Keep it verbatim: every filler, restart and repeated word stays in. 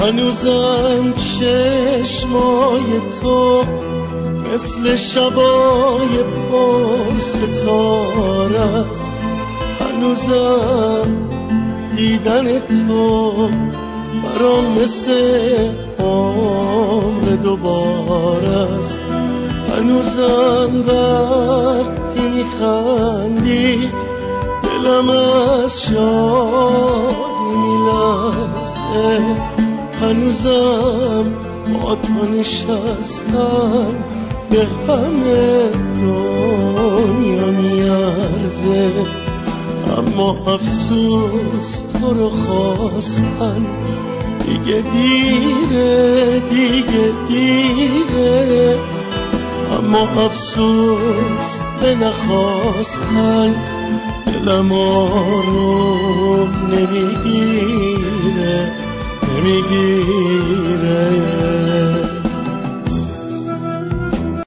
هنوزم چشمای تو مثل شبای پر ستاره است، هنوزم دیدن تو برام مثل عمر دوباره است، هنوزم وقتی میخندی دلم از شادی میلرزه، هنوزم با تو نشستن به همه دنیا میارزه، اما افسوس تو رو خواستن دیگه دیره دیگه دیره، اما افسوس به نخواستن دلم آروم نمیگیره نمیگیره.